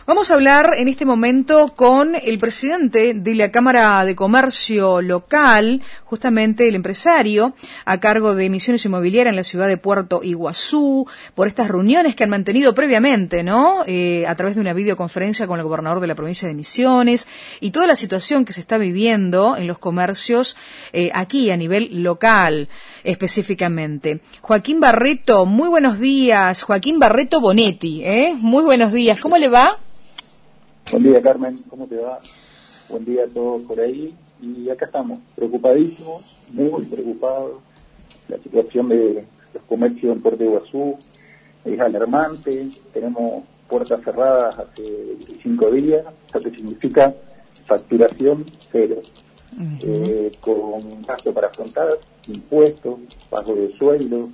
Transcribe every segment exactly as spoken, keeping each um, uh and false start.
Vamos a hablar en este momento con el presidente de la Cámara de Comercio local, justamente el empresario a cargo de Misiones Inmobiliarias en la ciudad de Puerto Iguazú, por estas reuniones que han mantenido previamente, ¿no? Eh, a través de una videoconferencia con el gobernador de la provincia de Misiones y toda la situación que se está viviendo en los comercios eh, aquí a nivel local específicamente. Joaquín Barreto, muy buenos días. Joaquín Barreto Bonetti, ¿eh? Muy buenos días. ¿Cómo le va? Buen día, Carmen, ¿cómo te va? Buen día a todos por ahí. Y acá estamos, preocupadísimos, muy preocupados. La situación de los comercios en Puerto Iguazú es alarmante. Tenemos puertas cerradas hace veinticinco días, lo que significa facturación cero. Uh-huh. eh, con gasto para afrontar, impuestos, pago de sueldo.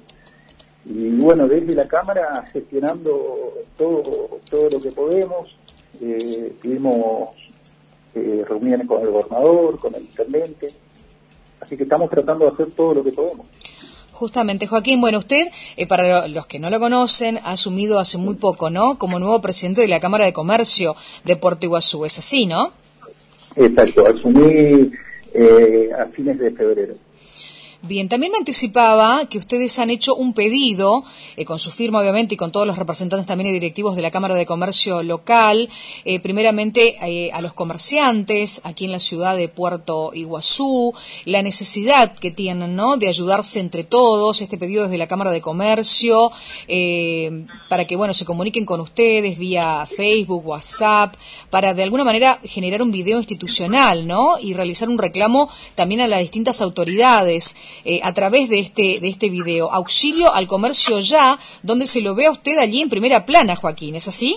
Y bueno, desde la Cámara gestionando todo, todo lo que podemos. Eh, tuvimos eh, reuniones con el gobernador, con el intendente, así que estamos tratando de hacer todo lo que podemos. Justamente, Joaquín, bueno, usted, eh, para los que no lo conocen, ha asumido hace muy poco, ¿no?, como nuevo presidente de la Cámara de Comercio de Puerto Iguazú, ¿es así, no? Exacto, asumí eh, a fines de febrero. Bien, también me anticipaba que ustedes han hecho un pedido, eh, con su firma obviamente y con todos los representantes también y directivos de la Cámara de Comercio local, eh, primeramente eh, a los comerciantes aquí en la ciudad de Puerto Iguazú, la necesidad que tienen, ¿no?, de ayudarse entre todos, este pedido desde la Cámara de Comercio, eh, para que, bueno, se comuniquen con ustedes vía Facebook, WhatsApp, para de alguna manera generar un video institucional, ¿no?, y realizar un reclamo también a las distintas autoridades. Eh, a través de este de este video, Auxilio al Comercio Ya, donde se lo ve a usted allí en primera plana, Joaquín, ¿es así?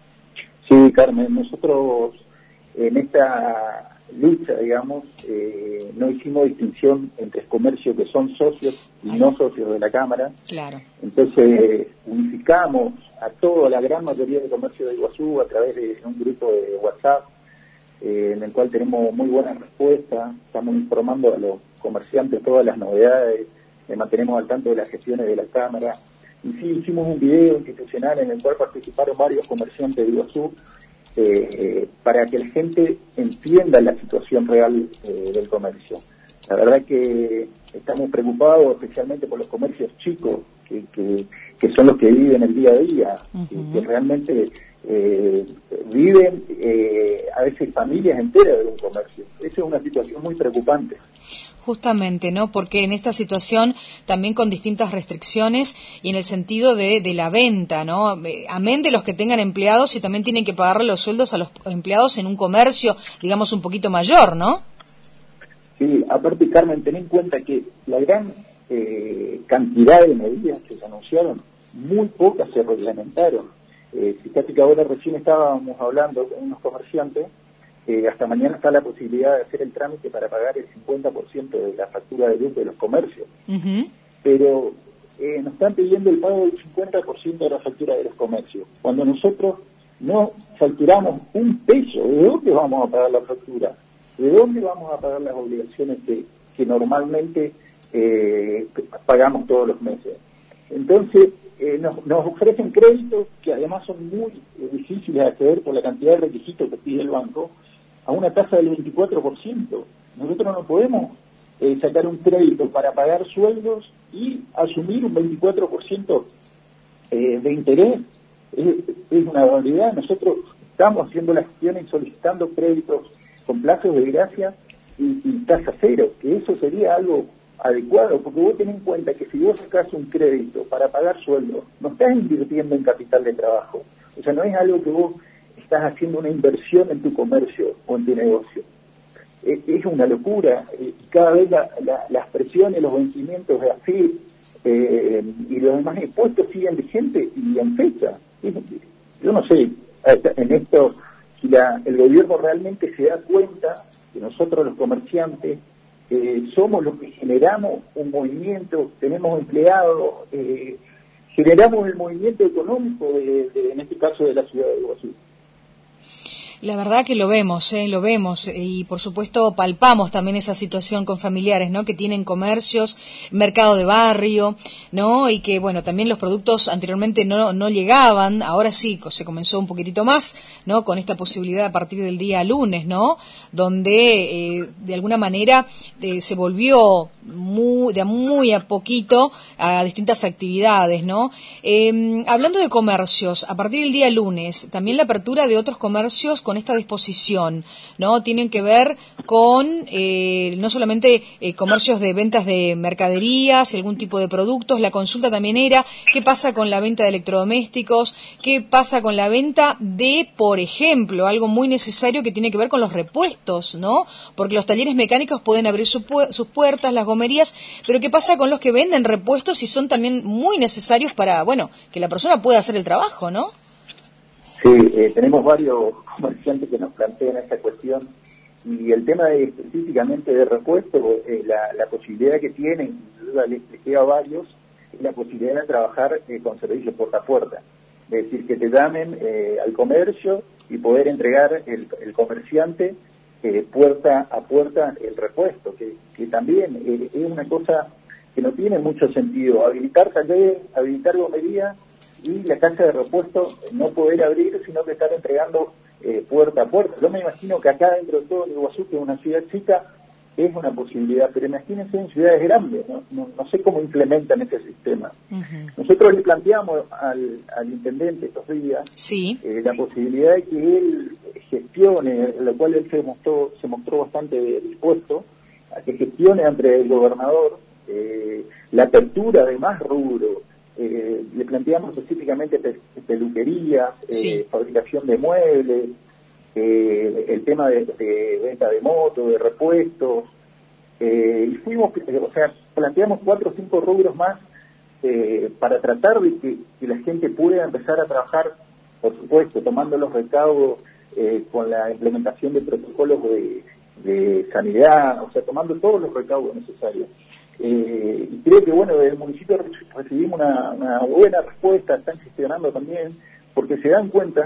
Sí, Carmen, nosotros en esta lucha, digamos, eh, no hicimos distinción entre comercios que son socios y Ay. no socios de la Cámara. Claro. Entonces, unificamos a toda la gran mayoría de comercio de Iguazú a través de un grupo de WhatsApp, eh, en el cual tenemos muy buena respuesta. Estamos informando a los comerciantes todas las novedades, eh, mantenemos al tanto de las gestiones de la Cámara. Y sí, hicimos un video institucional en el cual participaron varios comerciantes de Iguazú, eh, eh, para que la gente entienda la situación real eh, del comercio. La verdad que estamos preocupados especialmente por los comercios chicos, que, que, que son los que viven el día a día, uh-huh. que, que realmente eh, viven eh, a veces familias enteras de un comercio. Esa es una situación muy preocupante. Justamente, ¿no? Porque en esta situación también con distintas restricciones y en el sentido de, de la venta, ¿no? Amén de los que tengan empleados y también tienen que pagarle los sueldos a los empleados en un comercio, digamos, un poquito mayor, ¿no? Sí, aparte, Carmen, ten en cuenta que la gran eh, cantidad de medidas que se anunciaron, muy pocas se reglamentaron. Eh, fíjate que ahora recién estábamos hablando con unos comerciantes. Eh, hasta mañana está la posibilidad de hacer el trámite para pagar el cincuenta por ciento de la factura de luz de los comercios. Uh-huh. Pero eh, nos están pidiendo el pago del cincuenta por ciento de la factura de los comercios. Cuando nosotros no facturamos un peso, ¿de dónde vamos a pagar la factura? ¿De dónde vamos a pagar las obligaciones que, que normalmente eh, pagamos todos los meses? Entonces, eh, nos, nos ofrecen créditos que además son muy eh, difíciles de acceder por la cantidad de requisitos que pide el banco, a una tasa del veinticuatro por ciento. Nosotros no podemos eh, sacar un crédito para pagar sueldos y asumir un veinticuatro por ciento eh, de interés. Es, es una barbaridad. Nosotros estamos haciendo las gestiones y solicitando créditos con plazos de gracia y, y tasa cero, que eso sería algo adecuado, porque vos tenés en cuenta que si vos sacás un crédito para pagar sueldos, no estás invirtiendo en capital de trabajo. O sea, no es algo que vos estás haciendo una inversión en tu comercio o en tu negocio. Es, es una locura, y cada vez la, la, las presiones, los vencimientos de A F I eh, y los demás impuestos siguen vigentes y en fecha. Yo no sé, en esto, si la, el gobierno realmente se da cuenta que nosotros los comerciantes eh, somos los que generamos un movimiento, tenemos empleados, eh, generamos el movimiento económico, de, de, en este caso de la ciudad de Iguazú. La verdad que lo vemos, ¿eh? Lo vemos y por supuesto palpamos también esa situación con familiares, ¿no? Que tienen comercios, mercado de barrio, ¿no? Y que, bueno, también los productos anteriormente no, no llegaban, ahora sí, se comenzó un poquitito más, ¿no? Con esta posibilidad a partir del día lunes, ¿no? Donde eh, de alguna manera eh, se volvió muy, de a muy a poquito a distintas actividades, ¿no? Eh, hablando de comercios, a partir del día lunes, también la apertura de otros comercios con esta disposición, ¿no? Tienen que ver con eh, no solamente eh, comercios de ventas de mercaderías, algún tipo de productos. La consulta también era qué pasa con la venta de electrodomésticos, qué pasa con la venta de, por ejemplo, algo muy necesario que tiene que ver con los repuestos, ¿no? Porque los talleres mecánicos pueden abrir su pu- sus puertas, las gomerías, pero qué pasa con los que venden repuestos y son también muy necesarios para, bueno, que la persona pueda hacer el trabajo, ¿no? Sí, eh, tenemos varios comerciantes que nos plantean esta cuestión y el tema de, específicamente de repuesto, eh, la, la posibilidad que tienen, sin duda les queda a varios, es la posibilidad de trabajar eh, con servicios puerta a puerta. Es decir, que te llamen eh, al comercio y poder entregar el, el comerciante eh, puerta a puerta el repuesto, que, que también eh, es una cosa que no tiene mucho sentido. Habilitar taller, habilitar gomería, y la casa de repuesto no poder abrir, sino que estar entregando eh, puerta a puerta. Yo me imagino que acá dentro de todo Iguazú, que es una ciudad chica, es una posibilidad, pero imagínense en ciudades grandes, no, no, no sé cómo implementan ese sistema. Uh-huh. Nosotros le planteamos al, al intendente estos días sí. eh, la posibilidad de que él gestione, lo cual él se mostró, se mostró bastante dispuesto a que gestione ante el gobernador eh, la apertura de más rubros. Eh, le planteamos específicamente pe peluquería, eh, sí. fabricación de muebles, eh, el tema de, de venta de motos, de repuestos, eh, y fuimos, o sea, planteamos cuatro o cinco rubros más eh, para tratar de que, que la gente pueda empezar a trabajar, por supuesto, tomando los recaudos eh, con la implementación de protocolos de, de sanidad, o sea, tomando todos los recaudos necesarios. Eh, y creo que, bueno, desde el municipio recibimos una, una buena respuesta, están gestionando también, porque se dan cuenta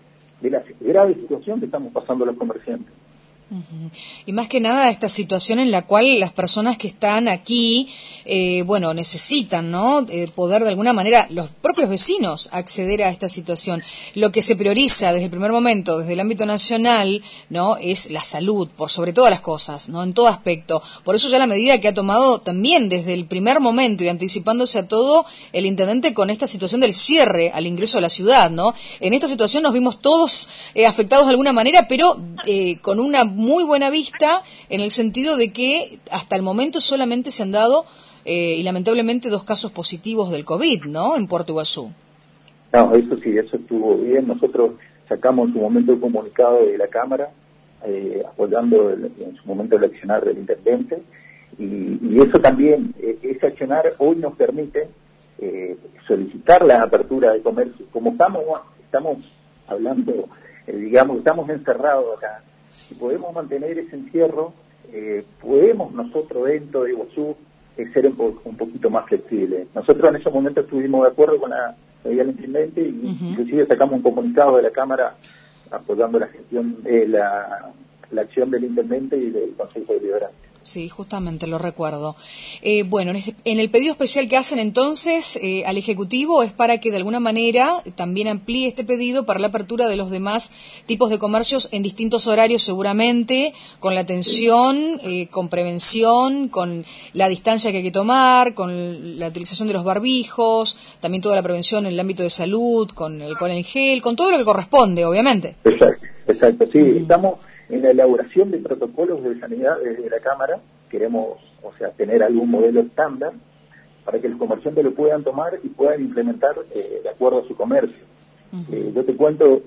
de la grave situación que estamos pasando los comerciantes. Uh-huh. Y más que nada esta situación en la cual las personas que están aquí, eh, bueno, necesitan, ¿no? Eh, poder de alguna manera, los propios vecinos, acceder a esta situación. Lo que se prioriza desde el primer momento, desde el ámbito nacional, ¿no? Es la salud, por sobre todas las cosas, ¿no? En todo aspecto. Por eso ya la medida que ha tomado también desde el primer momento y anticipándose a todo el intendente con esta situación del cierre al ingreso a la ciudad, ¿no? En esta situación nos vimos todos eh, afectados de alguna manera, pero eh, con una muy buena vista en el sentido de que hasta el momento solamente se han dado eh, y lamentablemente dos casos positivos del COVID, ¿no? En Puerto Iguazú. No, eso sí, eso estuvo bien. Nosotros sacamos en su momento el comunicado de la Cámara eh, apoyando el, en su momento el accionar del intendente y, y eso también, eh, ese accionar hoy nos permite eh, solicitar la apertura de comercio. Como estamos, estamos hablando, eh, digamos, estamos encerrados acá. Si podemos mantener ese encierro, eh, podemos nosotros dentro de Iguazú eh, ser un, po un poquito más flexibles. Nosotros en ese momento estuvimos de acuerdo con la medida del intendente y uh-huh. inclusive sacamos un comunicado de la Cámara apoyando la gestión, eh, la, la acción del intendente y del Consejo Deliberante. Sí, justamente lo recuerdo. Eh, bueno, en, este, en el pedido especial que hacen entonces eh, al Ejecutivo es para que de alguna manera también amplíe este pedido para la apertura de los demás tipos de comercios en distintos horarios seguramente, con la atención, eh, con prevención, con la distancia que hay que tomar, con la utilización de los barbijos, también toda la prevención en el ámbito de salud, con el alcohol en gel, con todo lo que corresponde, obviamente. Exacto, exacto, sí, uh-huh. Estamos en la elaboración de protocolos de sanidad desde la Cámara. Queremos, o sea, tener algún modelo estándar para que los comerciantes lo puedan tomar y puedan implementar eh, de acuerdo a su comercio. Uh-huh. eh, yo te cuento,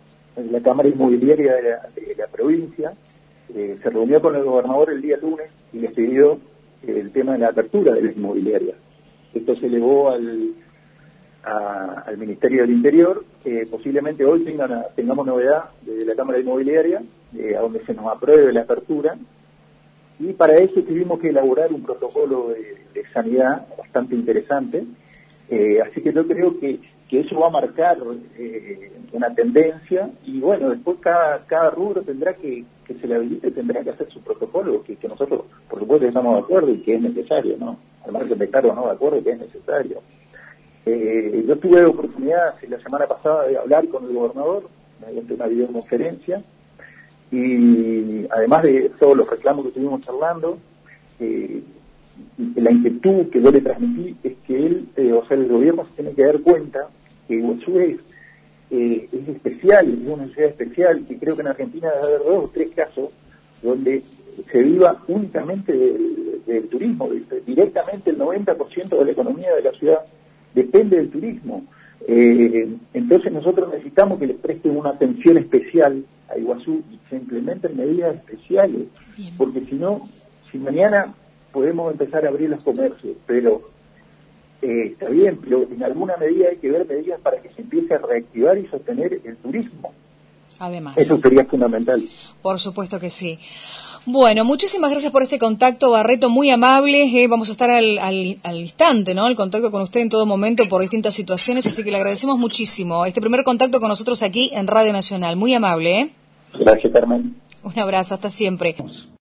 la Cámara Inmobiliaria de la, de la provincia eh, se reunió con el gobernador el día lunes y les pidió eh, el tema de la apertura de las inmobiliarias. Esto se elevó al, a, al Ministerio del Interior. Eh, posiblemente hoy tengan, tengamos novedad de la Cámara Inmobiliaria, Eh, a donde se nos apruebe la apertura, y para eso tuvimos que elaborar un protocolo de, de sanidad bastante interesante, eh, así que yo creo que que eso va a marcar eh, una tendencia, y bueno, después cada, cada rubro tendrá que, que se le habilite, tendrá que hacer su protocolo, que, que nosotros, por supuesto, estamos de acuerdo y que es necesario, ¿no? Al margen de estar o no de acuerdo, que es necesario. Eh, yo tuve la oportunidad la semana pasada de hablar con el gobernador mediante una videoconferencia, y además de todos los reclamos que estuvimos charlando, eh, la inquietud que yo le transmití es que él, eh, o sea, el gobierno se tiene que dar cuenta que Iguazú es, eh, es especial, es una ciudad especial, que creo que en Argentina debe haber dos o tres casos donde se viva únicamente del, del turismo, directamente el noventa por ciento de la economía de la ciudad depende del turismo. Eh, entonces nosotros necesitamos que les presten una atención especial a Iguazú y se implementen medidas especiales, Bien. porque si no, si mañana podemos empezar a abrir los comercios, pero eh, está bien, pero en alguna medida hay que ver medidas para que se empiece a reactivar y sostener el turismo. Además. Eso sería fundamental. Por supuesto que sí. Bueno, muchísimas gracias por este contacto, Barreto, muy amable. Eh, vamos a estar al, al, al instante, ¿no? El contacto con usted en todo momento por distintas situaciones, así que le agradecemos muchísimo este primer contacto con nosotros aquí en Radio Nacional. Muy amable, ¿eh? Gracias, Carmen. Un abrazo, hasta siempre.